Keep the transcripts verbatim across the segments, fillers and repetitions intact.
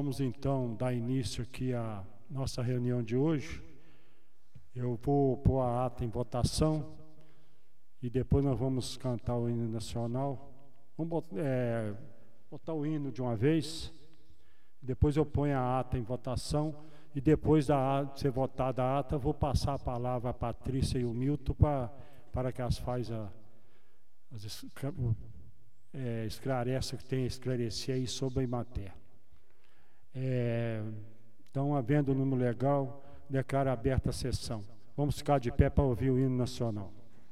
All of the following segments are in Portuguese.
vamos então dar início aqui à nossa reunião de hoje. Eu vou pôr a ata em votação e depois nós vamos cantar o hino nacional. Vamos botar, é, botar o hino de uma vez, depois eu ponho a ata em votação e depois da ata, ser votada a ata, eu vou passar a palavra à Patrícia e o Milton para, para que as faz a, as, é, esclareça, que tem a esclarecer aí sobre a Imater. É, então, havendo o número legal, declaro aberta a sessão. Vamos ficar de pé para ouvir o hino nacional.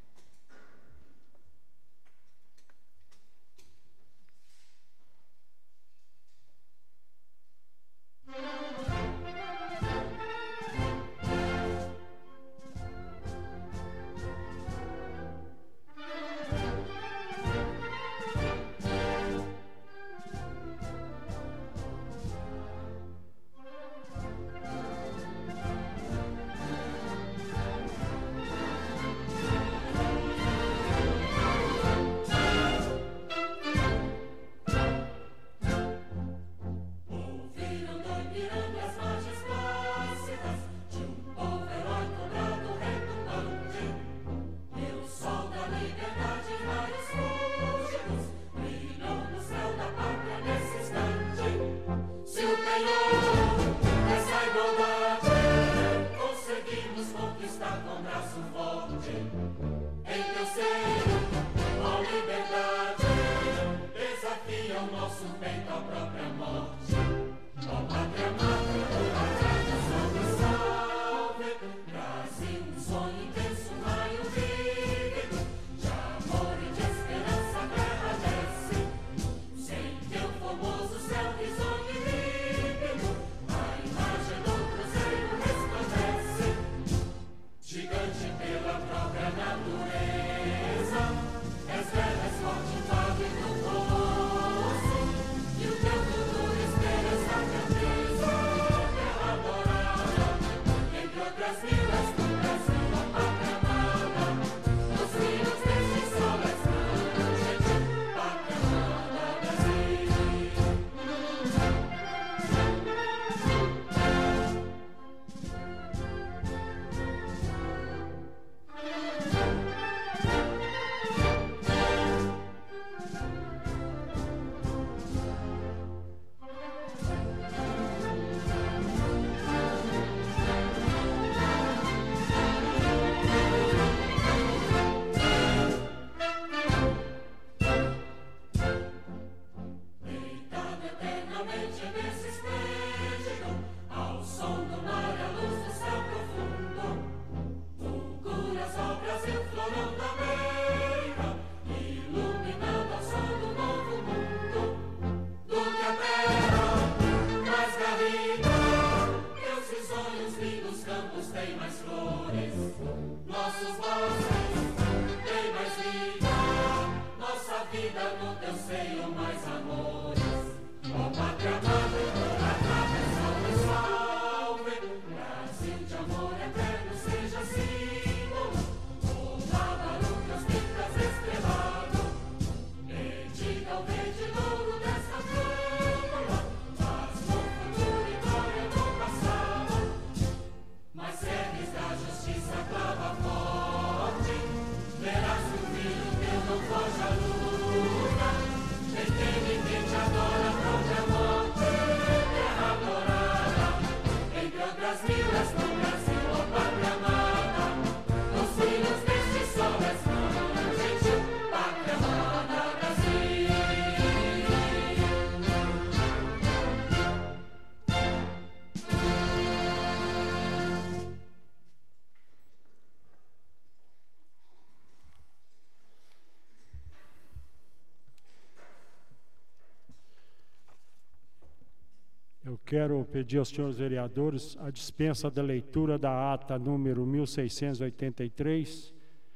Eu quero pedir aos senhores vereadores a dispensa da leitura da ata número mil seiscentos e oitenta e três,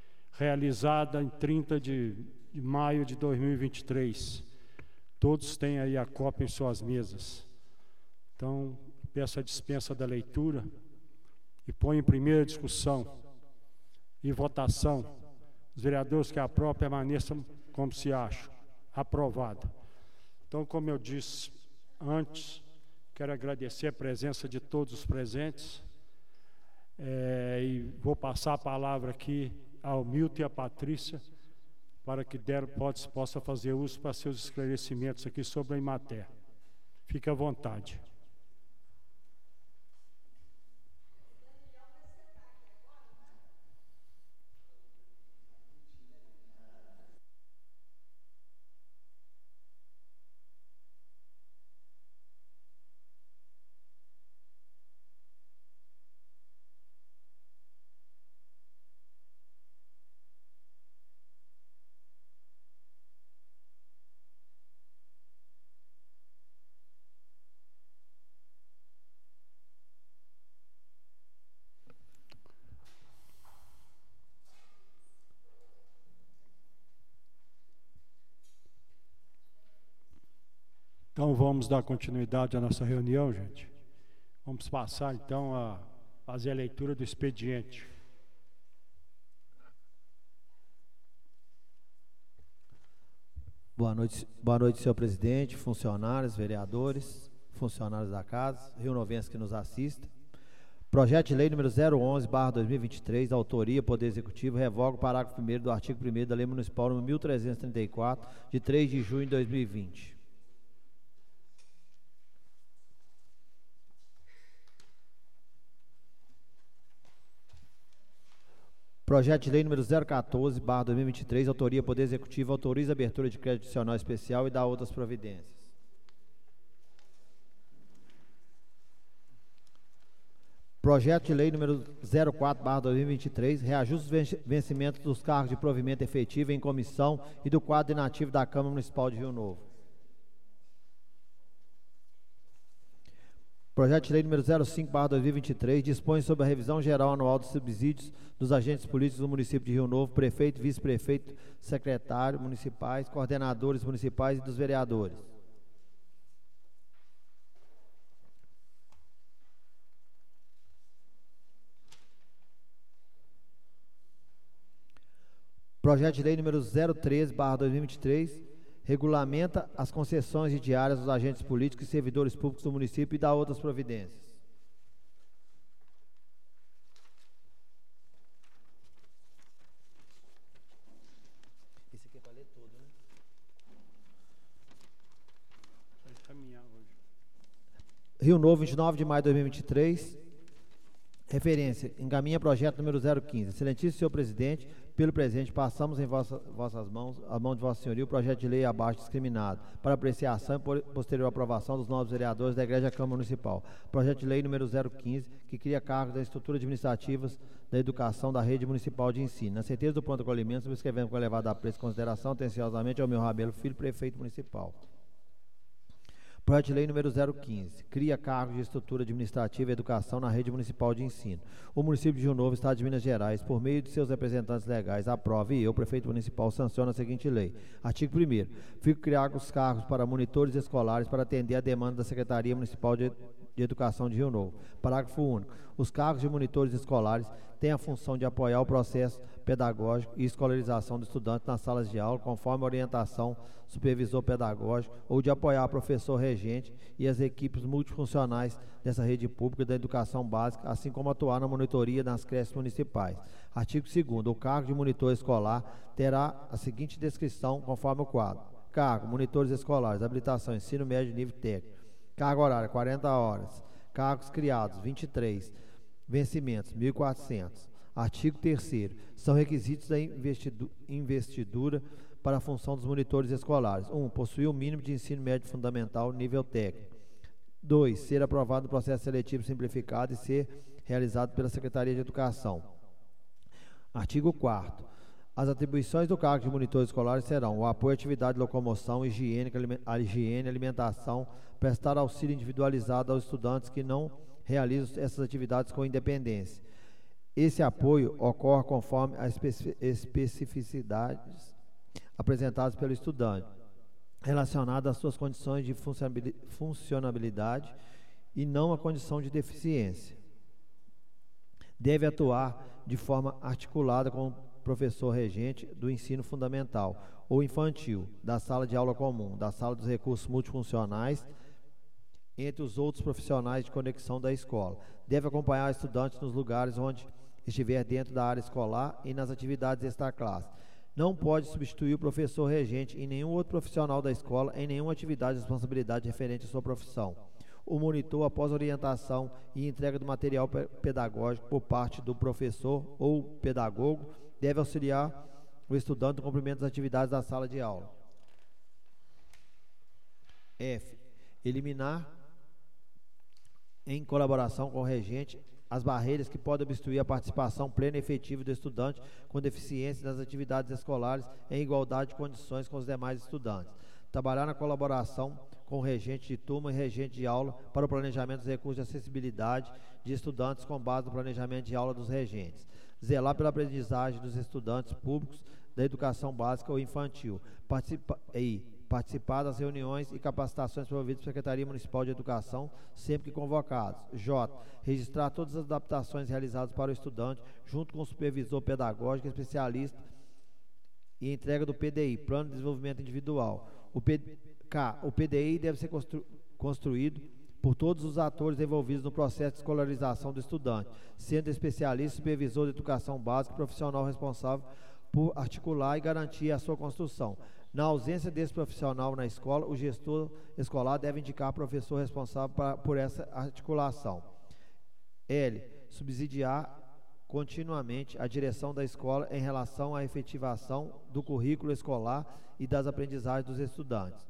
realizada em trinta de maio de dois mil e vinte e três. Todos têm aí a cópia em suas mesas. Então, peço a dispensa da leitura e ponho em primeira discussão e votação. Os vereadores que aprovam permaneçam como se acham. Aprovado. Então, como eu disse antes, Quero agradecer a presença de todos os presentes. É, e vou passar a palavra aqui ao Milton e à Patrícia, para que der, pode, possa fazer uso para seus esclarecimentos aqui sobre a Emater. Fique à vontade. Então vamos dar continuidade à nossa reunião, gente. Vamos passar então a fazer a leitura do expediente. Boa noite, boa noite, senhor presidente, funcionários, vereadores, funcionários da casa, rionovenses que nos assistem. Projeto de lei número zero onze barra dois mil e vinte e três, autoria, Poder Executivo, revoga o parágrafo primeiro do artigo primeiro da Lei Municipal número mil trezentos e trinta e quatro, de três de junho de dois mil e vinte. Projeto de lei número zero quatorze barra dois mil e vinte e três, autoria, Poder Executivo, autoriza a abertura de crédito adicional especial e dá outras providências. Projeto de lei número zero quatro barra dois mil e vinte e três, reajuste os vencimentos dos cargos de provimento efetivo em comissão e do quadro inativo da Câmara Municipal de Rio Novo. Projeto de lei número zero cinco barra dois mil e vinte e três, dispõe sobre a revisão geral anual dos subsídios dos agentes políticos do município de Rio Novo, prefeito, vice-prefeito, secretário municipais, coordenadores municipais e dos vereadores. Projeto de lei número zero treze barra dois mil e vinte e três, regulamenta as concessões de diárias dos agentes políticos e servidores públicos do município e dá outras providências. Esse aqui é para ler todo, né? Vai caminhar hoje. Rio Novo, vinte e nove de maio de dois mil e vinte e três. Referência, encaminha projeto número zero quinze. Excelentíssimo senhor presidente, pelo presente, passamos em vossa, vossas mãos, a mão de vossa senhoria, o projeto de lei abaixo discriminado, para apreciação e posterior aprovação dos novos vereadores da Igreja Câmara Municipal. Projeto de lei número zero quinze, que cria cargos da estrutura administrativas da educação da rede municipal de ensino. Na certeza do pronto acolhimento, subscrevendo com elevado apreço e consideração, atenciosamente, ao meu Rabelo Filho, prefeito municipal. Projeto de lei número zero quinze, cria cargos de estrutura administrativa e educação na rede municipal de ensino. O município de Rio Novo, Estado de Minas Gerais, por meio de seus representantes legais, aprova e eu, prefeito municipal, sanciono a seguinte lei. Artigo primeiro. Fico criar os cargos para monitores escolares para atender a demanda da Secretaria Municipal de, de Educação de Rio Novo. Parágrafo único. Os cargos de monitores escolares têm a função de apoiar o processo pedagógico e escolarização do estudante nas salas de aula, conforme a orientação supervisor pedagógico, ou de apoiar o professor regente e as equipes multifuncionais dessa rede pública da educação básica, assim como atuar na monitoria nas creches municipais. Artigo segundo. O cargo de monitor escolar terá a seguinte descrição, conforme o quadro. Cargo, monitores escolares, habilitação, ensino médio, nível técnico. Carga horária, quarenta horas. Cargos criados, vinte e três. Vencimentos, mil e quatrocentos. Artigo terceiro. São requisitos da investidu investidura para a função dos monitores escolares. um. Possuir o mínimo de ensino médio fundamental, nível técnico. dois. Ser aprovado no processo seletivo simplificado e ser realizado pela Secretaria de Educação. Artigo quarto. As atribuições do cargo de monitores escolares serão o apoio à atividade de locomoção, higiene, a higiene, alimentação, prestar auxílio individualizado aos estudantes que não realizam essas atividades com independência. Esse apoio ocorre conforme as especificidades apresentadas pelo estudante, relacionadas às suas condições de funcionabilidade e não à condição de deficiência. Deve atuar de forma articulada com o professor regente do ensino fundamental ou infantil, da sala de aula comum, da sala dos recursos multifuncionais entre os outros profissionais de conexão da escola. Deve acompanhar estudantes nos lugares onde estiver dentro da área escolar e nas atividades extraclasse. Não pode substituir o professor regente em nenhum outro profissional da escola em nenhuma atividade de responsabilidade referente à sua profissão. O monitor, após orientação e entrega do material pedagógico por parte do professor ou pedagogo, deve auxiliar o estudante no cumprimento das atividades da sala de aula. F. Eliminar, em colaboração com o regente, as barreiras que podem obstruir a participação plena e efetiva do estudante com deficiência nas atividades escolares em igualdade de condições com os demais estudantes. Trabalhar na colaboração com o regente de turma e regente de aula para o planejamento dos recursos de acessibilidade de estudantes com base no planejamento de aula dos regentes. Zelar pela aprendizagem dos estudantes públicos da educação básica ou infantil. Participa, e, participar das reuniões e capacitações promovidas pela Secretaria Municipal de Educação, sempre que convocados. J. Registrar todas as adaptações realizadas para o estudante, junto com o supervisor pedagógico, especialista e entrega do P D I, Plano de Desenvolvimento Individual. O P, K. O P D I deve ser constru, construído por todos os atores envolvidos no processo de escolarização do estudante, sendo especialista, supervisor de educação básica e profissional responsável por articular e garantir a sua construção. Na ausência desse profissional na escola, o gestor escolar deve indicar o professor responsável pra, por essa articulação. L. Subsidiar continuamente a direção da escola em relação à efetivação do currículo escolar e das aprendizagens dos estudantes.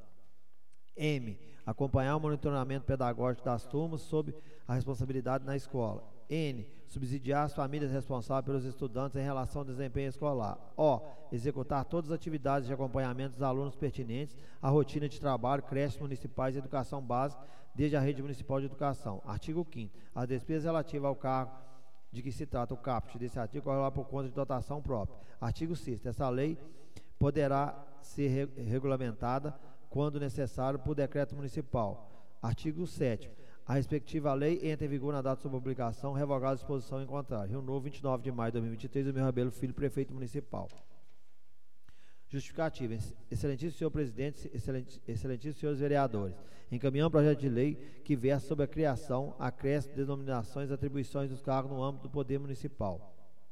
M. Acompanhar o monitoramento pedagógico das turmas sob a responsabilidade na escola. N. Subsidiar as famílias responsáveis pelos estudantes em relação ao desempenho escolar. O. Executar todas as atividades de acompanhamento dos alunos pertinentes à rotina de trabalho, creches municipais e educação básica, desde a rede municipal de educação. Artigo quinto. As despesas relativas ao cargo de que se trata o caput desse artigo correrá por conta de dotação própria. Artigo sexto. Essa lei poderá ser re regulamentada, quando necessário, por decreto municipal. Artigo sétimo. A respectiva lei entra em vigor na data de sua publicação, revogada a disposição em contrário. Rio Novo, vinte e nove de maio de dois mil e vinte e três, Emil Rabelo Filho, prefeito municipal. Justificativa. Excelentíssimo senhor presidente, excelente, excelentíssimos senhores vereadores, encaminhamos um projeto de lei que versa sobre a criação, acréscimo, denominações e atribuições dos cargos no âmbito do poder municipal.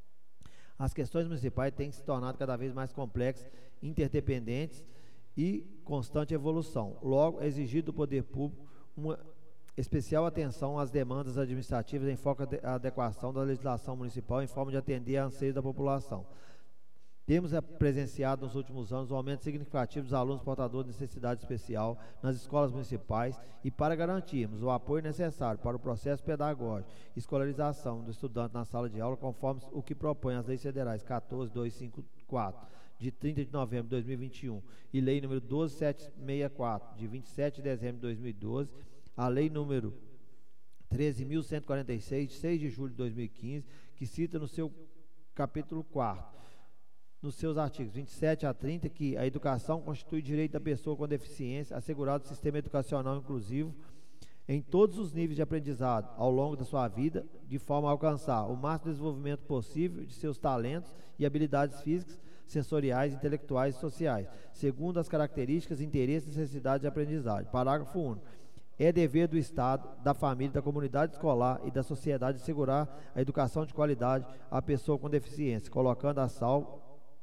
As questões municipais têm se tornado cada vez mais complexas, interdependentes e constante evolução. Logo, é exigido do poder público uma especial atenção às demandas administrativas em foco à adequação da legislação municipal em forma de atender a anseios da população. Temos presenciado nos últimos anos um aumento significativo dos alunos portadores de necessidade especial nas escolas municipais e para garantirmos o apoio necessário para o processo pedagógico e escolarização do estudante na sala de aula, conforme o que propõem as leis federais quatorze mil duzentos e cinquenta e quatro, de trinta de novembro de dois mil e vinte e um, e lei número doze mil setecentos e sessenta e quatro, de vinte e sete de dezembro de dois mil e doze, a lei número treze mil cento e quarenta e seis, de seis de julho de dois mil e quinze, que cita no seu capítulo quarto, nos seus artigos vinte e sete a trinta, que a educação constitui direito da pessoa com deficiência, assegurado o sistema educacional inclusivo em todos os níveis de aprendizado ao longo da sua vida, de forma a alcançar o máximo desenvolvimento possível de seus talentos e habilidades físicas, sensoriais, intelectuais e sociais, segundo as características, interesses e necessidades de aprendizagem. Parágrafo único. É dever do Estado, da família, da comunidade escolar e da sociedade assegurar a educação de qualidade à pessoa com deficiência, colocando a salvo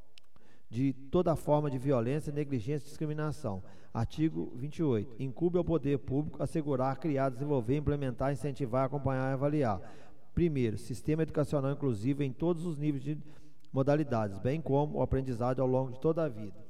de toda forma de violência, negligência e discriminação. Artigo vinte e oito. Incumbe ao poder público assegurar, criar, desenvolver, implementar, incentivar, acompanhar e avaliar. Primeiro, sistema educacional inclusivo em todos os níveis de modalidades, bem como o aprendizado ao longo de toda a vida.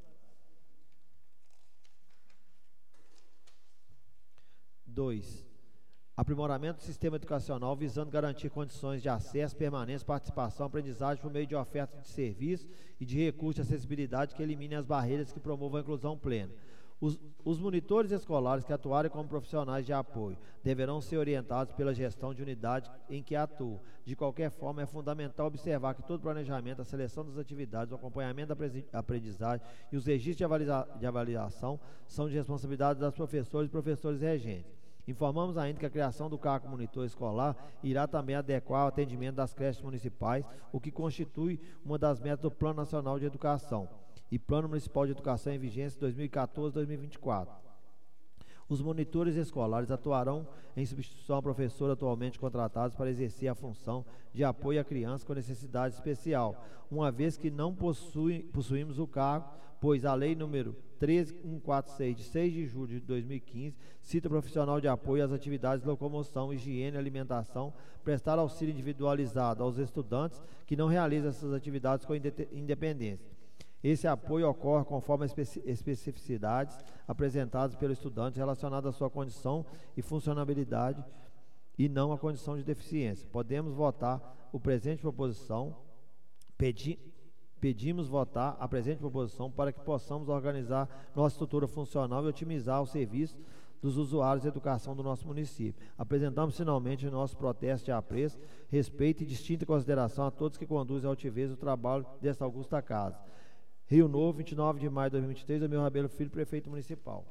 dois. Aprimoramento do sistema educacional visando garantir condições de acesso, permanência, participação, aprendizagem por meio de oferta de serviços e de recursos de acessibilidade que eliminem as barreiras que promovam a inclusão plena. Os, os monitores escolares que atuarem como profissionais de apoio deverão ser orientados pela gestão de unidade em que atuam. De qualquer forma, é fundamental observar que todo planejamento, a seleção das atividades, o acompanhamento da aprendizagem e os registros de, avalia, de avaliação são de responsabilidade das professoras e professores regentes. Informamos ainda que a criação do cargo monitor escolar irá também adequar o atendimento das creches municipais, o que constitui uma das metas do Plano Nacional de Educação e Plano Municipal de Educação em vigência dois mil e quatorze a dois mil e vinte e quatro. Os monitores escolares atuarão em substituição ao professor atualmente contratados para exercer a função de apoio à criança com necessidade especial, uma vez que não possui, possuímos o cargo, pois a lei número treze mil cento e quarenta e seis, de seis de julho de dois mil e quinze, cita profissional de apoio às atividades de locomoção, higiene e alimentação, prestar auxílio individualizado aos estudantes que não realizam essas atividades com independência. Esse apoio ocorre conforme as especificidades apresentadas pelo estudante relacionadas à sua condição e funcionalidade e não à condição de deficiência. Podemos votar o presente proposição, pedi, pedimos votar a presente proposição para que possamos organizar nossa estrutura funcional e otimizar o serviço dos usuários de educação do nosso município. Apresentamos finalmente o nosso protesto de apreço, respeito e distinta consideração a todos que conduzem a altivez o trabalho desta augusta casa. Rio Novo, vinte e nove de maio de dois mil e vinte e três, Emil Rabelo Filho, prefeito municipal.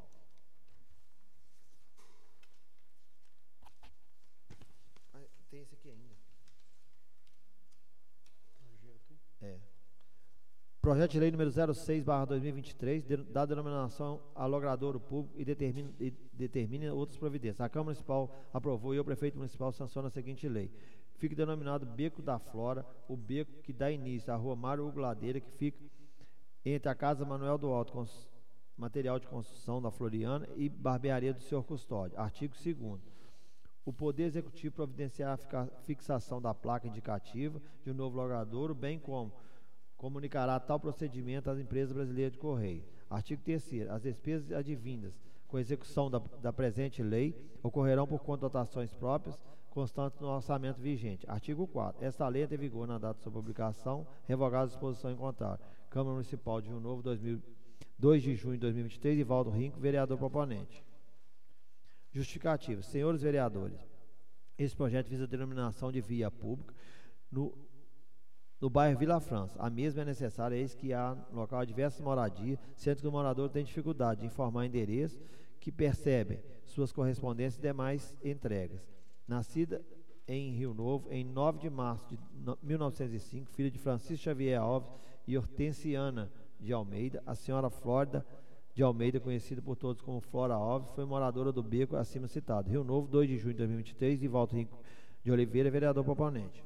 Tem esse aqui ainda. É. Projeto de lei número zero seis barra dois mil e vinte e três, de, da denominação a logradouro público e determina, e determina outras providências. A Câmara Municipal aprovou e o prefeito municipal sanciona a seguinte lei. Fica denominado Beco da Flora, o beco que dá início à rua Mário Hugo Ladeira, que fica entre a Casa Manuel do Alto, material de construção da Floriana, e barbearia do senhor Custódio. Artigo segundo. O Poder Executivo providenciará a fixação da placa indicativa de um novo logradouro, bem como comunicará tal procedimento às empresas brasileiras de correio. Artigo terceiro. As despesas advindas com a execução da, da presente lei ocorrerão por conta de dotações próprias, constantes no orçamento vigente. Artigo quarto. Esta lei entra em vigor na data de sua publicação, revogada a disposição em contrário. Câmara Municipal de Rio Novo, dois de junho de dois mil e vinte e três, Ivaldo Rinco, vereador proponente. Justificativa. Senhores vereadores, esse projeto visa a denominação de via pública no, no bairro Vila França. A mesma é necessária, eis que há no local diversas moradias, sendo que o morador tem dificuldade de informar endereço que percebem suas correspondências e demais entregas. Nascida em Rio Novo, em nove de março de mil novecentos e cinco, filha de Francisco Xavier Alves e Hortensiana de Almeida, a senhora Flórida de Almeida, conhecida por todos como Flora Alves, foi moradora do beco acima citado. Rio Novo, dois de junho de dois mil e vinte e três, Ivaldo Rinco de Oliveira, vereador proponente.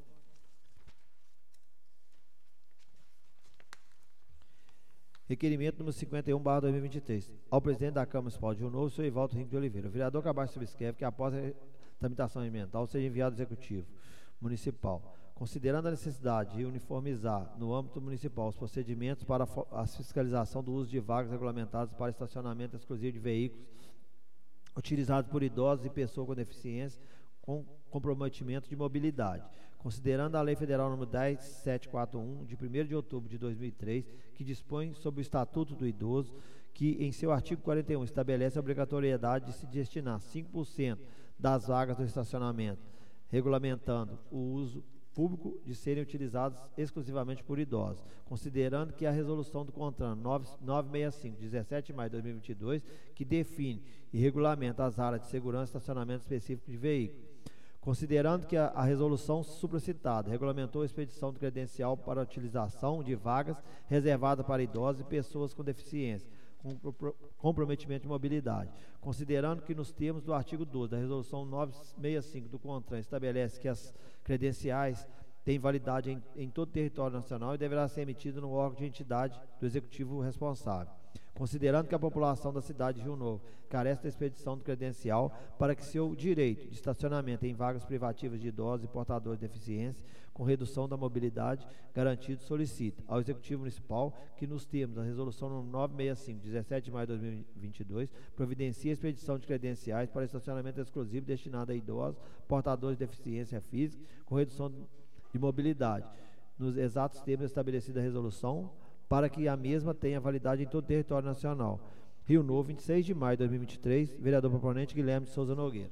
Requerimento número cinquenta e um barra dois mil e vinte e três. Ao presidente da Câmara Municipal de Rio Novo, senhor Ivaldo Rinco de Oliveira. O vereador Cabacho subscreve que após a tramitação ambiental seja enviado ao Executivo Municipal, considerando a necessidade de uniformizar no âmbito municipal os procedimentos para a fiscalização do uso de vagas regulamentadas para estacionamento exclusivo de veículos utilizados por idosos e pessoas com deficiência com comprometimento de mobilidade, considerando a Lei Federal número dez mil setecentos e quarenta e um, de primeiro de outubro de dois mil e três, que dispõe sobre o Estatuto do Idoso, que em seu artigo quarenta e um estabelece a obrigatoriedade de se destinar cinco por cento das vagas do estacionamento, regulamentando o uso público de serem utilizados exclusivamente por idosos, considerando que a resolução do CONTRAN novecentos e sessenta e cinco, de dezessete de maio de dois mil e vinte e dois, que define e regulamenta as áreas de segurança e estacionamento específico de veículos, considerando que a, a resolução supracitada regulamentou a expedição do credencial para a utilização de vagas reservadas para idosos e pessoas com deficiência, com comprometimento de mobilidade, considerando que nos termos do artigo doze da resolução novecentos e sessenta e cinco do CONTRAN estabelece que as credenciais têm validade em, em todo o território nacional e deverá ser emitido no órgão de entidade do executivo responsável, considerando que a população da cidade de Rio Novo carece da expedição do credencial para que seu direito de estacionamento em vagas privativas de idosos e portadores de deficiência com redução da mobilidade garantido solicita ao Executivo Municipal que, nos termos da Resolução número novecentos e sessenta e cinco, de dezessete de maio de dois mil e vinte e dois, providencie a expedição de credenciais para estacionamento exclusivo destinado a idosos, portadores de deficiência física com redução de mobilidade, nos exatos termos estabelecidos da resolução, para que a mesma tenha validade em todo o território nacional. Rio Novo, vinte e seis de maio de dois mil e vinte e três, vereador proponente Guilherme de Souza Nogueira.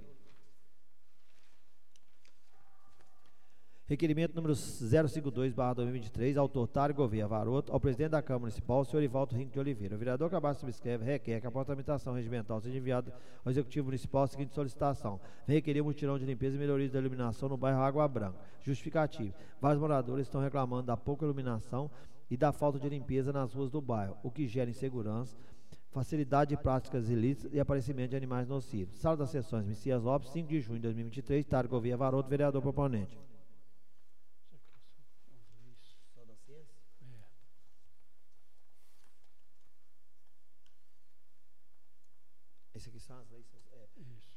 Requerimento número zero cinquenta e dois barra dois mil e vinte e três, autor Tário Gouveia Varoto, ao presidente da Câmara Municipal, senhor Ivaldo Rinco de Oliveira. O vereador Cabasso subscreve, requer que após a tramitação regimental seja enviado ao Executivo Municipal a seguinte solicitação: vem requerer um mutirão de limpeza e melhorias da iluminação no bairro Água Branca. Justificativo: vários moradores estão reclamando da pouca iluminação e da falta de limpeza nas ruas do bairro, o que gera insegurança, facilidade de práticas ilícitas e aparecimento de animais nocivos. Sala das Sessões, Messias Lopes, cinco de junho de dois mil e vinte e três, Tarde Gouveia Varoto, vereador proponente. Esse aqui são as leis. É. Isso.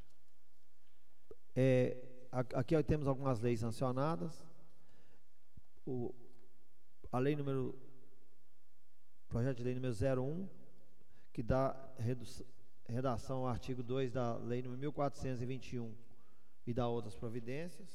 É, aqui temos algumas leis sancionadas. O, a lei número projeto de lei número zero um, que dá redação ao artigo dois da lei número mil quatrocentos e vinte e um e dá outras providências.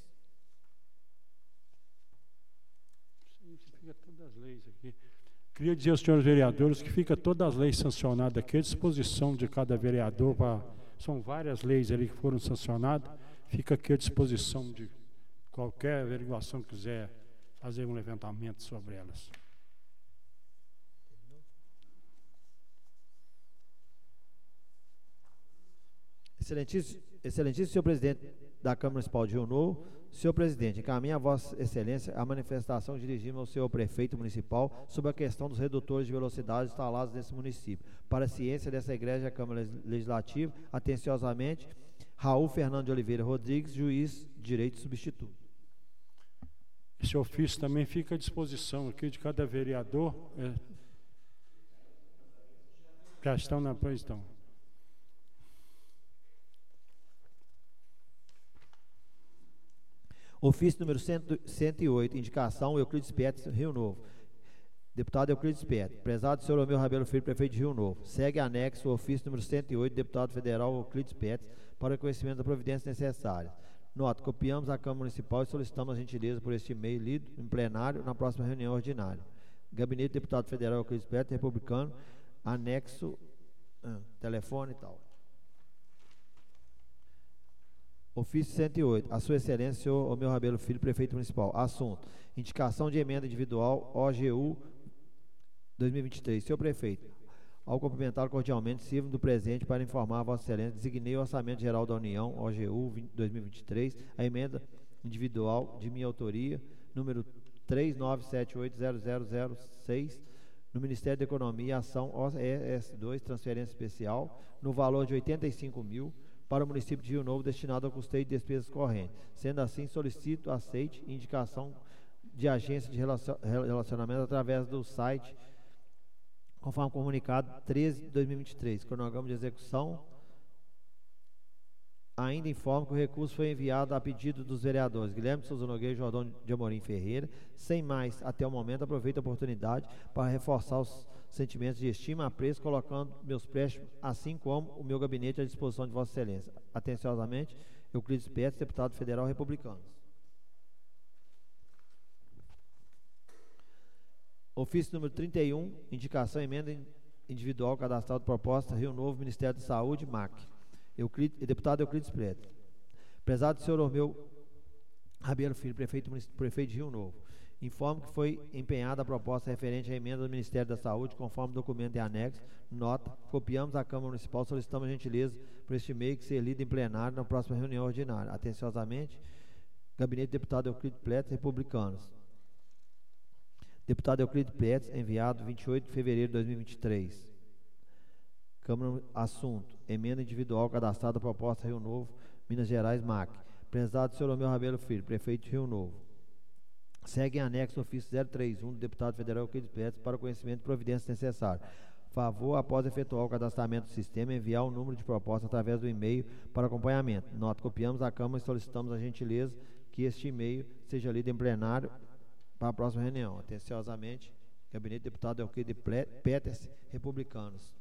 Sim, fica todas as leis aqui. Queria dizer aos senhores vereadores que fica todas as leis sancionadas aqui à disposição de cada vereador. Pra, são várias leis ali que foram sancionadas, fica aqui à disposição de qualquer averiguação que quiser fazer um levantamento sobre elas. Excelentíssimo, excelentíssimo senhor presidente da Câmara Municipal de Rio Novo, senhor presidente, encaminha a vossa excelência a manifestação dirigida ao senhor prefeito municipal sobre a questão dos redutores de velocidade instalados nesse município. Para a ciência dessa igreja, a Câmara Legislativa, atenciosamente, Raul Fernando de Oliveira Rodrigues, juiz de direito substituto. Esse ofício também fica à disposição aqui de cada vereador. É, já estão na questão. Ofício número cento e oito, indicação Euclides Peters, Rio Novo. Deputado Euclides Peters, prezado senhor Romeu Rabelo Filho, prefeito de Rio Novo. Segue anexo o ofício número cento e oito, deputado federal Euclides Peters, para o conhecimento da providência necessária. Nota, copiamos a Câmara Municipal e solicitamos a gentileza por este e-mail lido em plenário na próxima reunião ordinária. Gabinete do Deputado Federal Euclides Peters, republicano, anexo, ah, telefone e tal. Ofício cento e oito, a sua excelência, senhor Romeu Rabelo Filho, prefeito municipal. Assunto, indicação de emenda individual O G U dois mil e vinte e três. Senhor prefeito, ao cumprimentar cordialmente, sirvo do presente para informar a vossa excelência, designei o Orçamento Geral da União, O G U dois mil e vinte e três, a emenda individual de minha autoria, número três nove sete oito zero zero zero seis, no Ministério da Economia, ação O E S dois, transferência especial, no valor de oitenta e cinco mil, para o município de Rio Novo, destinado ao custeio de despesas correntes. Sendo assim, solicito, aceite, indicação de agência de relacionamento através do site, conforme comunicado treze de dois mil e vinte e três. Cronograma de execução. Ainda informo que o recurso foi enviado a pedido dos vereadores Guilherme de Souza Nogueira e Jordão de Amorim Ferreira. Sem mais, até o momento, aproveito a oportunidade para reforçar os sentimentos de estima e apreço, colocando meus préstimos, assim como o meu gabinete à disposição de vossa excelência. Atenciosamente, Euclides Peters, deputado federal republicano. Ofício número trinta e um, indicação emenda individual cadastral de proposta, Rio Novo, Ministério da Saúde, M A C. Euclides, deputado Euclides Peters. Prezado senhor Romeu Rabelo Filho, prefeito, prefeito de Rio Novo, informo que foi empenhada a proposta referente à emenda do Ministério da Saúde, conforme documento em anexo, nota, copiamos a Câmara Municipal, solicitamos a gentileza por este e-mail que seja lido em plenário na próxima reunião ordinária. Atenciosamente, Gabinete do Deputado Euclides Peters, republicanos. Deputado Euclides Peters, enviado vinte e oito de fevereiro de dois mil e vinte e três. Câmara, assunto, emenda individual cadastrada proposta Rio Novo, Minas Gerais, M A C. Prezado senhor Romeu Rabelo Filho, prefeito de Rio Novo. Segue em anexo o ofício zero três um do deputado federal Euclides Peters para o conhecimento de providências necessárias. Favor, após efetuar o cadastramento do sistema, enviar o número de proposta através do e-mail para acompanhamento. Nota, copiamos a Câmara e solicitamos a gentileza que este e-mail seja lido em plenário para a próxima reunião. Atenciosamente, Gabinete do Deputado Euclides Peters, republicanos.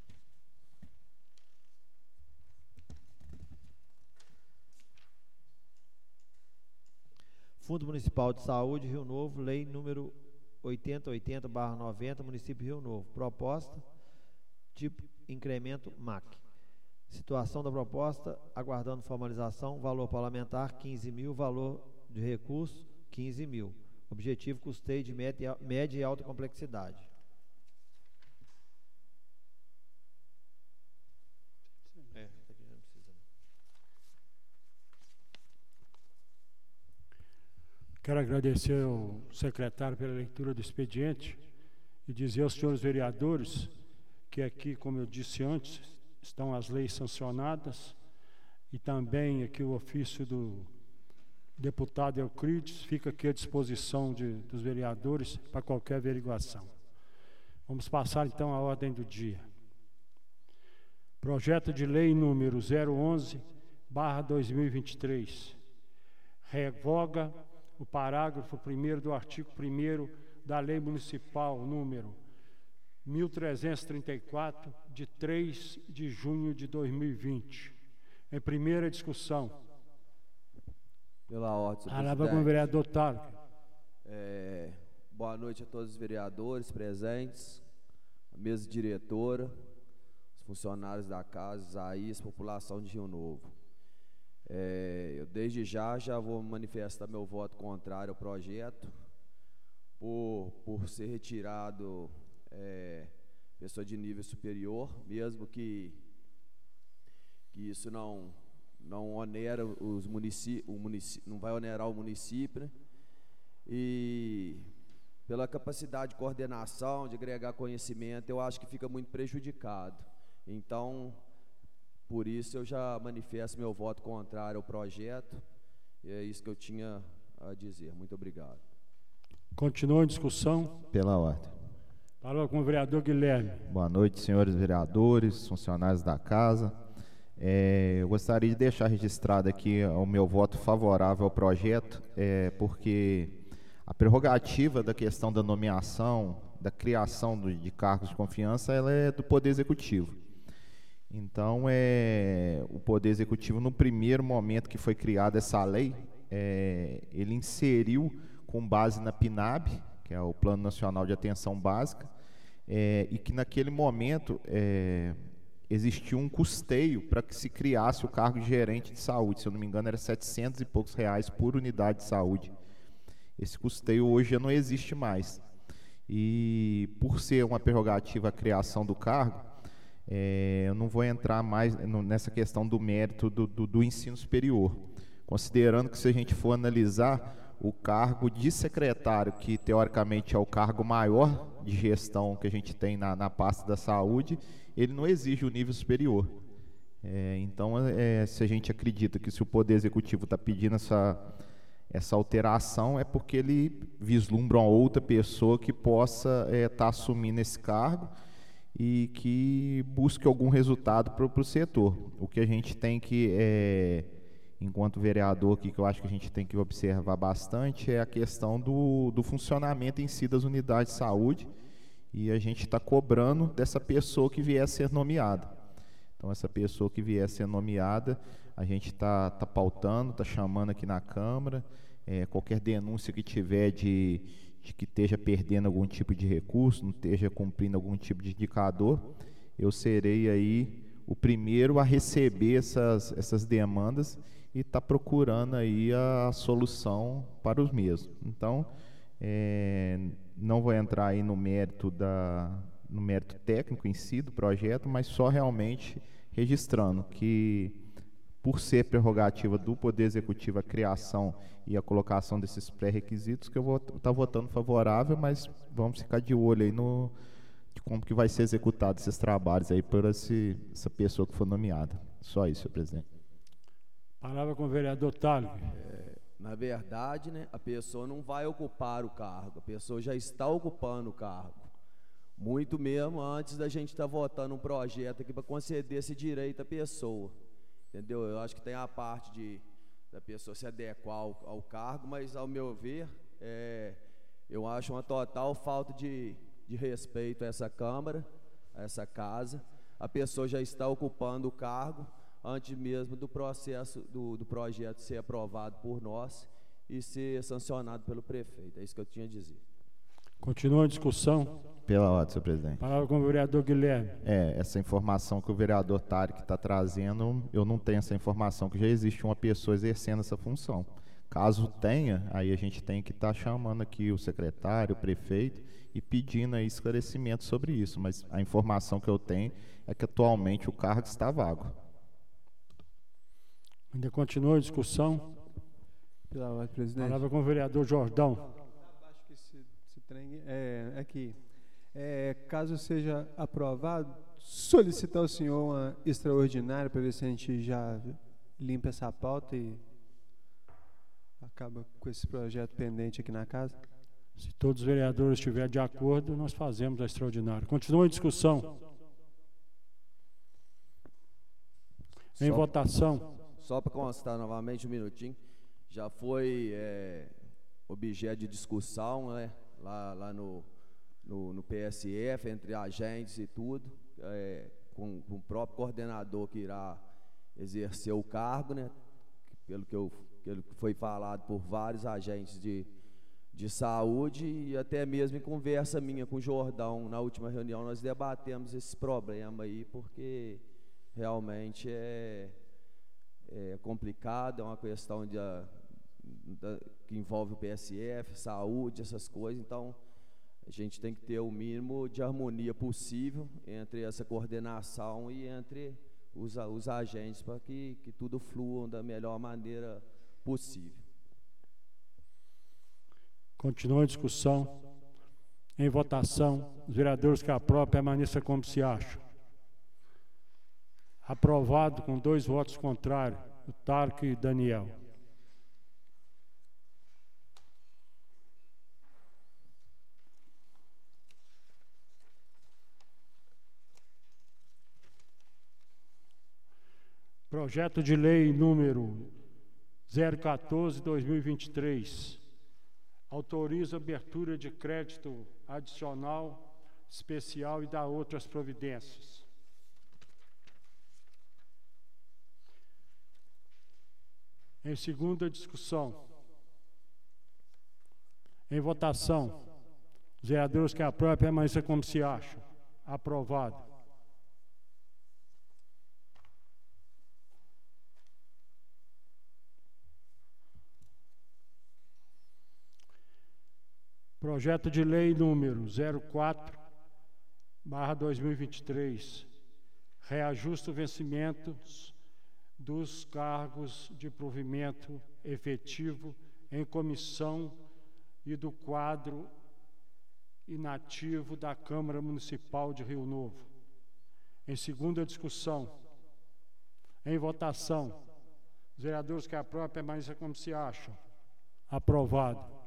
Fundo Municipal de Saúde, Rio Novo, lei número oitenta oitenta barra noventa, município de Rio Novo. Proposta, tipo incremento M A C. Situação da proposta, aguardando formalização, valor parlamentar quinze mil, valor de recurso quinze mil. Objetivo, custeio de média, média e alta complexidade. É, aqui não precisa. Quero agradecer ao secretário pela leitura do expediente e dizer aos senhores vereadores que aqui, como eu disse antes, estão as leis sancionadas, e também aqui o ofício do deputado Euclides, fica aqui à disposição de, dos vereadores para qualquer averiguação. Vamos passar então à ordem do dia. Projeto de lei número zero onze barra dois mil e vinte e três. Revoga o parágrafo primeiro do artigo primeiro da Lei Municipal número mil trezentos e trinta e quatro, de três de junho de dois mil e vinte. Em primeira discussão. Pela ordem, senhor Palavra com o presidente. vereador Tarque. É, boa noite a todos os vereadores presentes, a mesa diretora, os funcionários da casa, Isaías, população de Rio Novo. É, eu desde já já vou manifestar meu voto contrário ao projeto, por, por ser retirado é, pessoa de nível superior, mesmo que, que isso não, não onera os municípios, o município, não vai onerar o município, né? E pela capacidade de coordenação, de agregar conhecimento, eu acho que fica muito prejudicado. Então, por isso eu já manifesto meu voto contrário ao projeto, e é isso que eu tinha a dizer. Muito obrigado. Continua a discussão. Pela ordem. Palavra com o vereador Guilherme. Boa noite, senhores vereadores, funcionários da casa. É, eu gostaria de deixar registrado aqui o meu voto favorável ao projeto, é, porque a prerrogativa da questão da nomeação, da criação do, de cargos de confiança, ela é do Poder Executivo. Então, é, o Poder Executivo, no primeiro momento que foi criada essa lei, é, ele inseriu, com base na PNAB, que é o Plano Nacional de Atenção Básica, é, e que naquele momento é, existiu um custeio para que se criasse o cargo de gerente de saúde. Se eu não me engano, era setecentos e poucos reais por unidade de saúde. Esse custeio hoje já não existe mais. E por ser uma prerrogativa a criação do cargo, é, eu não vou entrar mais no, nessa questão do mérito do, do, do ensino superior, considerando que, se a gente for analisar o cargo de secretário, que teoricamente é o cargo maior de gestão que a gente tem na, na pasta da saúde, ele não exige o nível superior. É, então, é, se a gente acredita que se o Poder Executivo está pedindo essa, essa alteração, é porque ele vislumbra uma outra pessoa que possa estar é, tá assumindo esse cargo e que busque algum resultado para o setor. O que a gente tem que, é, enquanto vereador aqui, que eu acho que a gente tem que observar bastante, é a questão do, do funcionamento em si das unidades de saúde, e a gente está cobrando dessa pessoa que vier a ser nomeada. Então, essa pessoa que vier a ser nomeada, a gente está tá pautando, está chamando aqui na Câmara, é, qualquer denúncia que tiver de, de que esteja perdendo algum tipo de recurso, não esteja cumprindo algum tipo de indicador, eu serei aí o primeiro a receber essas, essas demandas e está procurando aí a solução para os mesmos. Então, é, não vou entrar aí no mérito, da, no mérito técnico em si do projeto, mas só realmente registrando que, por ser prerrogativa do Poder Executivo a criação e a colocação desses pré-requisitos, que eu vou estar votando favorável, mas vamos ficar de olho aí no, de como que vai ser executado esses trabalhos aí por esse, essa pessoa que for nomeada. Só isso, senhor presidente. Palavra com o vereador Talho. É, na verdade, né, a pessoa não vai ocupar o cargo, a pessoa já está ocupando o cargo. Muito mesmo antes da gente estar votando um projeto aqui para conceder esse direito à pessoa. Entendeu? Eu acho que tem a parte de da pessoa se adequar ao, ao cargo, mas, ao meu ver, é, eu acho uma total falta de, de respeito a essa Câmara, a essa casa. A pessoa já está ocupando o cargo antes mesmo do processo do, do projeto ser aprovado por nós e ser sancionado pelo prefeito. É isso que eu tinha a dizer. Continua a discussão. Pela ordem, senhor presidente. Palavra com o vereador Guilherme. É, essa informação que o vereador Tarek está trazendo, eu não tenho essa informação, que já existe uma pessoa exercendo essa função. Caso tenha, aí a gente tem que estar tá chamando aqui o secretário, o prefeito, e pedindo aí esclarecimento sobre isso. Mas a informação que eu tenho é que atualmente o cargo está vago. Ainda continua a discussão. Pela ordem, presidente. Palavra com o vereador Jordão. Acho que esse, esse trem é aqui. É, caso seja aprovado, solicitar ao senhor uma extraordinária para ver se a gente já limpa essa pauta e acaba com esse projeto pendente aqui na casa. Se todos os vereadores estiverem de acordo, nós fazemos a extraordinária. Continua a discussão. Em Só- votação. Só para constar novamente um minutinho, já foi é, objeto de discussão, né, lá, lá no, no, no P S F, entre agentes e tudo, é, com, com o próprio coordenador que irá exercer o cargo, né, pelo que, eu, pelo que foi falado por vários agentes de, de saúde, e até mesmo em conversa minha com o Jordão, na última reunião, nós debatemos esse problema aí, porque realmente é... é complicado, é uma questão de, a, da, que envolve o P S F, saúde, essas coisas, então a gente tem que ter o mínimo de harmonia possível entre essa coordenação e entre os, os agentes para que, que tudo flua da melhor maneira possível. Continua a discussão. Em votação. Os vereadores que aprovam permaneçam como se acham. Aprovado com dois votos contrários, o Tarco e Daniel. Projeto de lei número zero quatorze, dois mil e vinte e três. Autoriza abertura de crédito adicional especial e dá outras providências. Em segunda discussão. Em votação. Os vereadores que aprovam permaneçam como se acham. Aprovado. Projeto de lei número zero quatro, barra dois mil e vinte e três. Reajusta os vencimentos dos cargos de provimento efetivo em comissão e do quadro inativo da Câmara Municipal de Rio Novo. Em segunda discussão. Em votação. Os vereadores que aprovam permaneçam como se acham. Aprovado.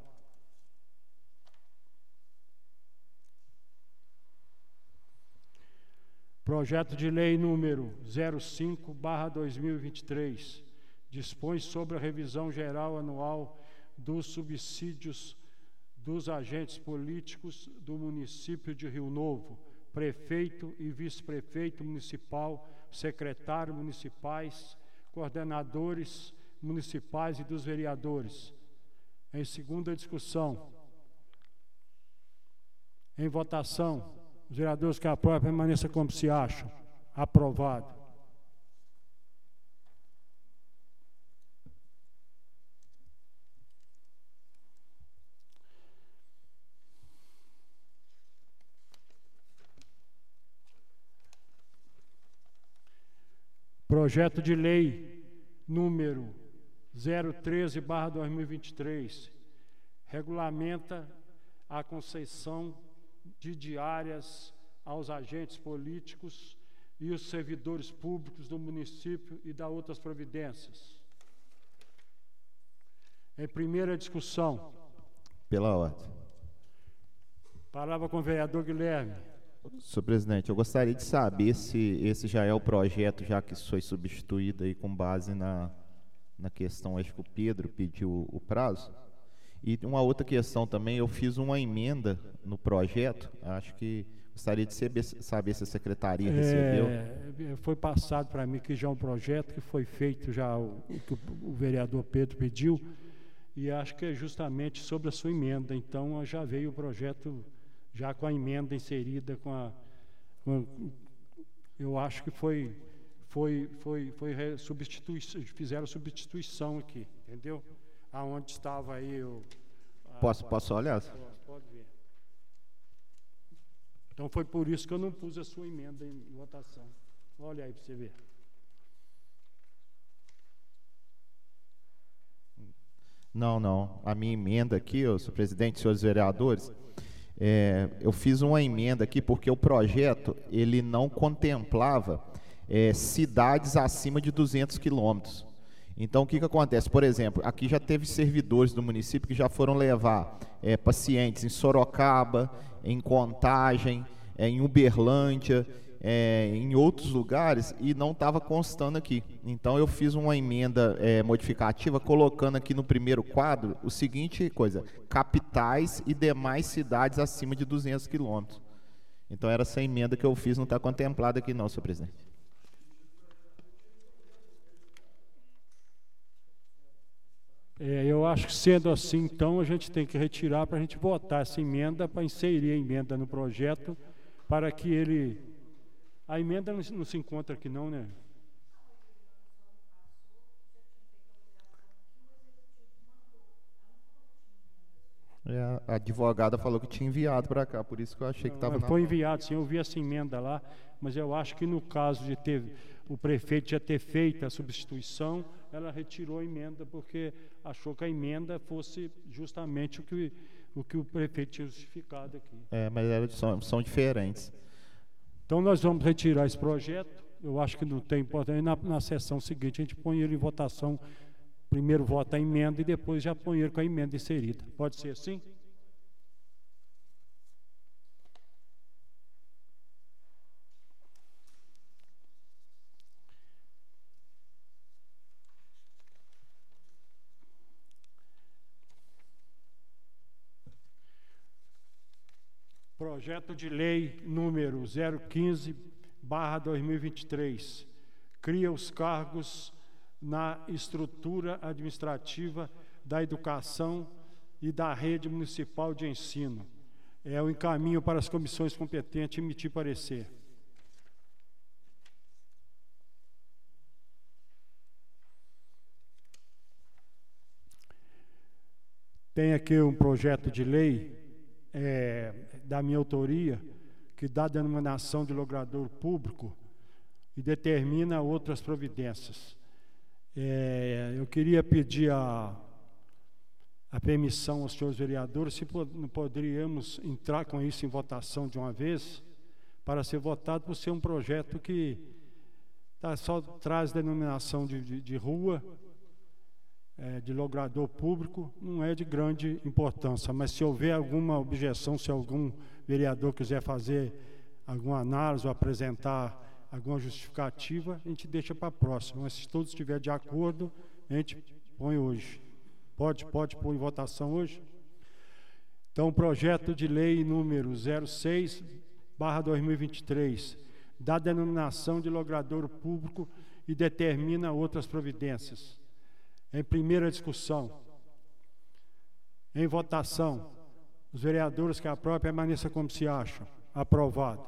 Projeto de lei número zero cinco, barra dois mil e vinte e três, dispõe sobre a revisão geral anual dos subsídios dos agentes políticos do município de Rio Novo, prefeito e vice-prefeito municipal, secretário municipais, coordenadores municipais e dos vereadores. Em segunda discussão. Em votação. Os vereadores que aprovam permaneçam como se acham. Aprovado. Projeto de lei número zero treze, barra dois mil e vinte e três, regulamenta a concessão de diárias aos agentes políticos e os servidores públicos do município e dá outras providências. Em primeira discussão. Pela ordem. Palavra com o vereador Guilherme. Senhor presidente, eu gostaria de saber se esse já é o projeto, já que foi substituído aí com base na, na questão, acho que o Pedro pediu o prazo. E uma outra questão também, eu fiz uma emenda no projeto, acho que gostaria de saber, saber se a secretaria recebeu. É, foi passado para mim que já é um projeto que foi feito, já o, que o, o vereador Pedro pediu, e acho que é justamente sobre a sua emenda. Então já veio o projeto já com a emenda inserida, com a, com, eu acho que foi, foi, foi, foi substitui, fizeram substituição aqui, entendeu? Aonde estava aí o... A, posso, posso olhar? Pode ver. Então foi por isso que eu não pus a sua emenda em votação. Olha aí para você ver. Não, não. A minha emenda aqui, ó, senhor presidente, senhores vereadores, É, eu fiz uma emenda aqui porque o projeto ele não contemplava é, cidades acima de duzentos quilômetros. Então, o que, que acontece? Por exemplo, aqui já teve servidores do município que já foram levar é, pacientes em Sorocaba, em Contagem, é, em Uberlândia, é, em outros lugares, e não estava constando aqui. Então, eu fiz uma emenda é, modificativa, colocando aqui no primeiro quadro o seguinte coisa: capitais e demais cidades acima de duzentos quilômetros. Então, era essa emenda que eu fiz, não está contemplada aqui não, senhor presidente. É, eu acho que sendo assim, então, a gente tem que retirar para a gente votar essa emenda, para inserir a emenda no projeto, para que ele... A emenda não, não se encontra aqui não, né? É, a advogada falou que tinha enviado para cá, por isso que eu achei que estava na... Foi enviado, sim, eu vi essa emenda lá, mas eu acho que no caso de ter o prefeito já ter feito a substituição, ela retirou a emenda porque achou que a emenda fosse justamente o que o, que o prefeito tinha justificado aqui. É, mas era, são, são diferentes. Então nós vamos retirar esse projeto, eu acho que não tem importância, na, na sessão seguinte a gente põe ele em votação, primeiro vota a emenda e depois já põe ele com a emenda inserida. Pode ser assim? Projeto de lei número zero quinze barra dois mil e vinte e três cria os cargos na estrutura administrativa da educação e da rede municipal de ensino. É o encaminho para as comissões competentes emitir parecer. Tem aqui um projeto de lei é, da minha autoria, que dá denominação de logrador público e determina outras providências. É, eu queria pedir a, a permissão aos senhores vereadores, se pod poderíamos entrar com isso em votação de uma vez, para ser votado, por ser um projeto que tá, só traz denominação de, de, de rua, é, de logrador público, não é de grande importância, mas se houver alguma objeção, se algum vereador quiser fazer alguma análise ou apresentar alguma justificativa, a gente deixa para a próxima, mas se todos estiverem de acordo, a gente põe hoje. Pode, pode pôr em votação hoje? Então, projeto de lei número zero seis barra dois mil e vinte e três, dá denominação de logrador público e determina outras providências. Em primeira discussão, em votação, os vereadores que aprovam, permaneça como se acham. Aprovado.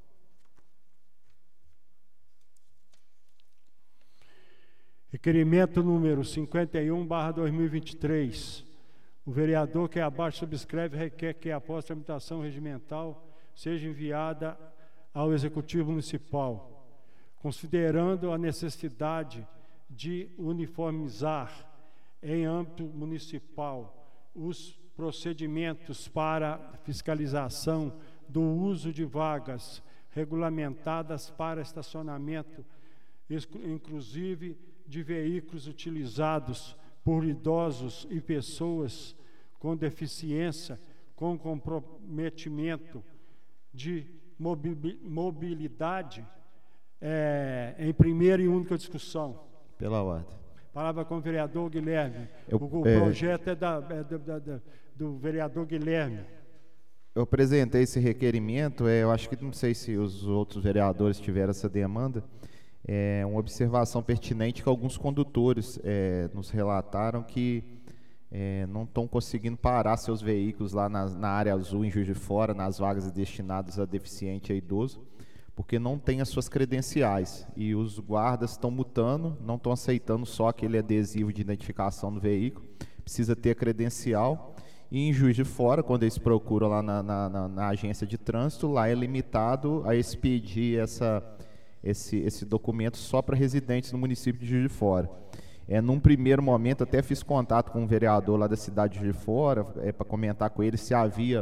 Requerimento número cinquenta e um barra dois mil e vinte e três. O vereador que abaixo subscreve requer que, após tramitação regimental, seja enviada ao Executivo Municipal, considerando a necessidade de uniformizar em âmbito municipal os procedimentos para fiscalização do uso de vagas regulamentadas para estacionamento, inclusive de veículos utilizados por idosos e pessoas com deficiência, com comprometimento de mobilidade, é, em primeira e única discussão. Pela ordem. Palavra com o vereador Guilherme. Eu, o o é, projeto é, da, é da, da, da, do vereador Guilherme. Eu apresentei esse requerimento, é, eu acho que não sei se os outros vereadores tiveram essa demanda. É uma observação pertinente que alguns condutores é, nos relataram que é, não estão conseguindo parar seus veículos lá na, na área azul, em Juiz de Fora, nas vagas destinadas a deficiente e a idoso, porque não tem as suas credenciais, e os guardas estão multando, não estão aceitando só aquele adesivo de identificação do veículo, precisa ter a credencial, e em Juiz de Fora, quando eles procuram lá na, na, na, na agência de trânsito, lá é limitado a expedir essa, esse, esse documento só para residentes no município de Juiz de Fora. É, num primeiro momento, até fiz contato com um vereador lá da cidade de Juiz de Fora, é, para comentar com ele se havia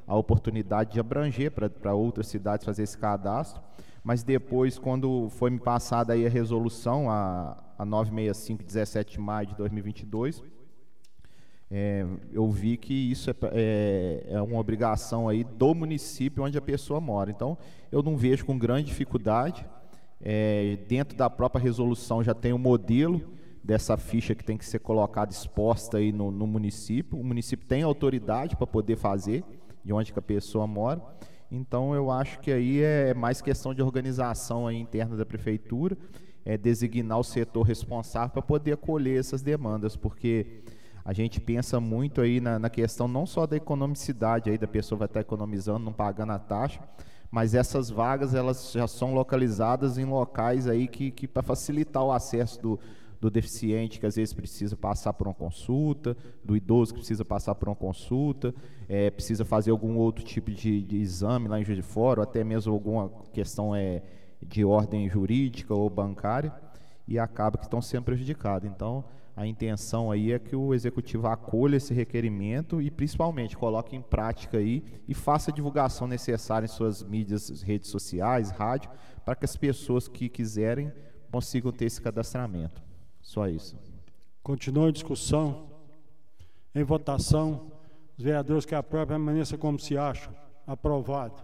a oportunidade de abranger para outras cidades fazer esse cadastro, mas depois, quando foi me passada aí a resolução, a, a novecentos e sessenta e cinco, de dezessete de maio de dois mil e vinte e dois, é, eu vi que isso é, é, é uma obrigação aí do município onde a pessoa mora. Então, eu não vejo com grande dificuldade. É, dentro da própria resolução já tem um modelo dessa ficha que tem que ser colocada, exposta aí no, no município. O município tem autoridade para poder fazer, de onde que a pessoa mora. Então, eu acho que aí é mais questão de organização aí interna da prefeitura, é designar o setor responsável para poder acolher essas demandas, porque a gente pensa muito aí na, na questão não só da economicidade, aí da pessoa vai estar economizando, não pagando a taxa, mas essas vagas elas já são localizadas em locais aí que, que para facilitar o acesso do, do deficiente, que às vezes precisa passar por uma consulta, do idoso que precisa passar por uma consulta, é, precisa fazer algum outro tipo de, de exame lá em Juiz de Fora, ou até mesmo alguma questão é, de ordem jurídica ou bancária, e acaba que estão sendo prejudicados. Então, a intenção aí é que o executivo acolha esse requerimento e principalmente coloque em prática aí e faça a divulgação necessária em suas mídias, redes sociais, rádio, para que as pessoas que quiserem consigam ter esse cadastramento. Só isso. Continua a discussão. Em votação, os vereadores que aprovam permaneçam como se acham. Aprovado.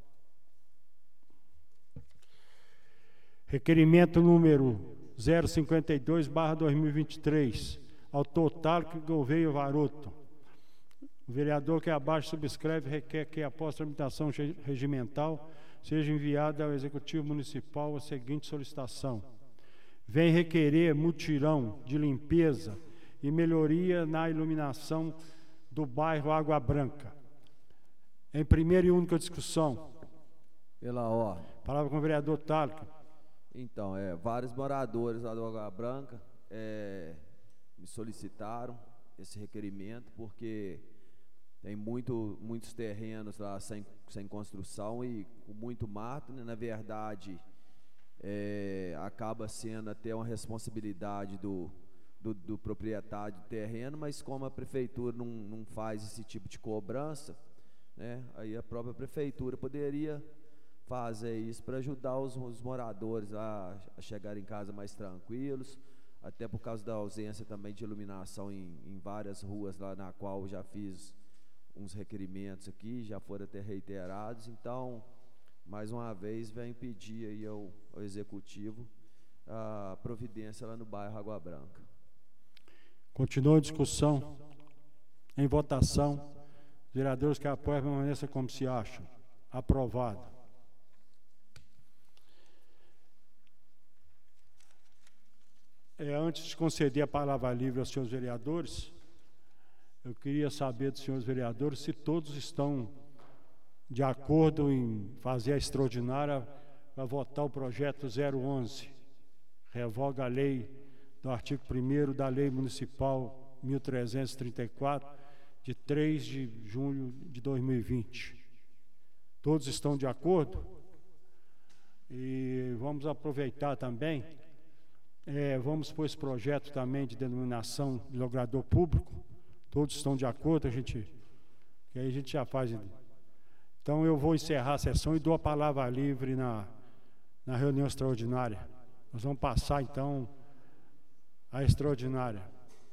Requerimento número zero cinquenta e dois barra dois mil e vinte e três, autor Tálio Gouveia Varoto. O vereador que abaixo subscreve requer que, após tramitação regimental, seja enviada ao Executivo Municipal a seguinte solicitação: vem requerer mutirão de limpeza e melhoria na iluminação do bairro Água Branca. Em primeira e única discussão. Pela ordem. Palavra com o vereador Tálio. Então, é, vários moradores lá do Água Branca é, me solicitaram esse requerimento, porque tem muito, muitos terrenos lá sem, sem construção e com muito mato, né? Na verdade, é, acaba sendo até uma responsabilidade do, do, do proprietário do terreno, mas como a prefeitura não, não faz esse tipo de cobrança, né? Aí a própria prefeitura poderia fazer isso para ajudar os, os moradores a, a chegar em casa mais tranquilos, até por causa da ausência também de iluminação em, em várias ruas lá, na qual eu já fiz uns requerimentos aqui, já foram até reiterados. Então, mais uma vez, vem pedir aí ao, ao Executivo a providência lá no bairro Água Branca. Continua a discussão. Em votação, vereadores que apoiam permaneçam como se acham. Aprovado. É, antes de conceder a palavra livre aos senhores vereadores, eu queria saber dos senhores vereadores se todos estão de acordo em fazer a extraordinária para votar o projeto zero onze, revoga a lei do artigo primeiro da Lei Municipal mil trezentos e trinta e quatro, de três de junho de dois mil e vinte. Todos estão de acordo? E vamos aproveitar também. É, vamos pôr esse projeto também de denominação de logrador público. Todos estão de acordo, a gente, que aí a gente já faz. Então eu vou encerrar a sessão e dou a palavra livre na, na reunião extraordinária. Nós vamos passar então a extraordinária.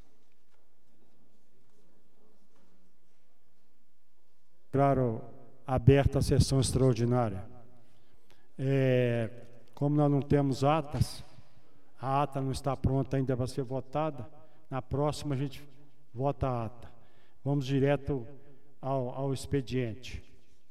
Claro, aberta a sessão extraordinária. É, como nós não temos atas, a ata não está pronta ainda para ser votada, na próxima a gente vota a ata. Vamos direto ao, ao expediente.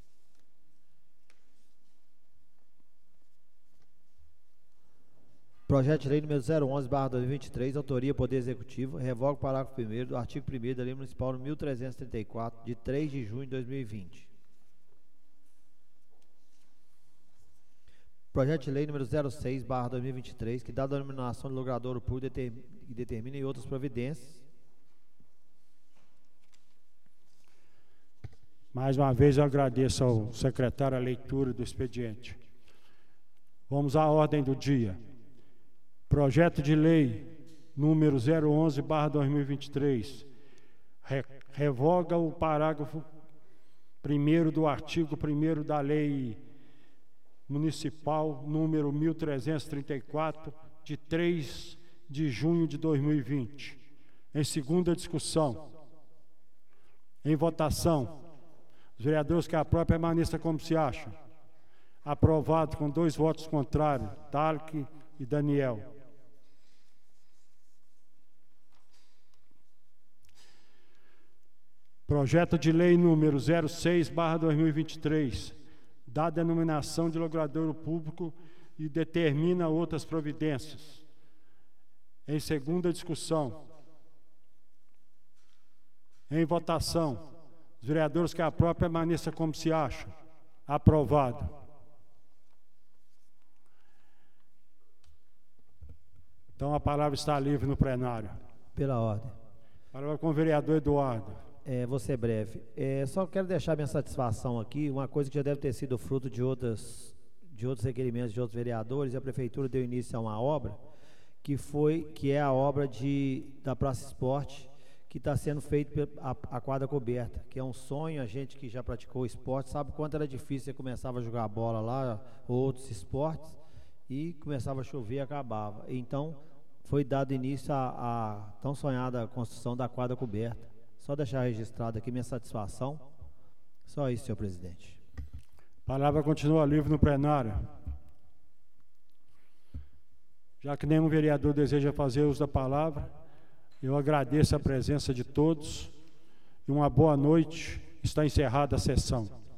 Projeto de lei número zero onze barra dois mil e vinte e três, autoria Poder Executivo, revoga o parágrafo primeiro do artigo primeiro da Lei Municipal mil trezentos e trinta e quatro, de três de junho de dois mil e vinte. Projeto de lei número zero seis barra dois mil e vinte e três, que dá a denominação de logradouro público e determina em outras providências. Mais uma vez eu agradeço ao secretário a leitura do expediente. Vamos à ordem do dia. Projeto de lei número zero onze barra dois mil e vinte e três, re, revoga o parágrafo primeiro do artigo primeiro da Lei Municipal número mil trezentos e trinta e quatro, de três de junho de dois mil e vinte. Em segunda discussão, em votação, os vereadores que aprovam permaneçam como se acham. Aprovado com dois votos contrários, Talque e Daniel. Projeto de lei número zero seis barra dois mil e vinte e três, dá a denominação de logradouro público e determina outras providências. Em segunda discussão, em votação, os vereadores que aprovam permaneçam como se acham. Aprovado. Então a palavra está livre no plenário. Pela ordem. Palavra com o vereador Eduardo. É, vou ser breve. É, só quero deixar minha satisfação aqui, uma coisa que já deve ter sido fruto de, outras, de outros requerimentos de outros vereadores. A Prefeitura deu início a uma obra, que, foi, que é a obra de, da Praça Esporte, que está sendo feito a, a quadra coberta, que é um sonho. A gente que já praticou esporte sabe quanto era difícil. Você começava a jogar bola lá, ou outros esportes, e começava a chover e acabava. Então, foi dado início à tão sonhada construção da quadra coberta. Só deixar registrado aqui minha satisfação. Só isso, senhor presidente. A palavra continua livre no plenário. Já que nenhum vereador deseja fazer uso da palavra, eu agradeço a presença de todos e uma boa noite. Está encerrada a sessão.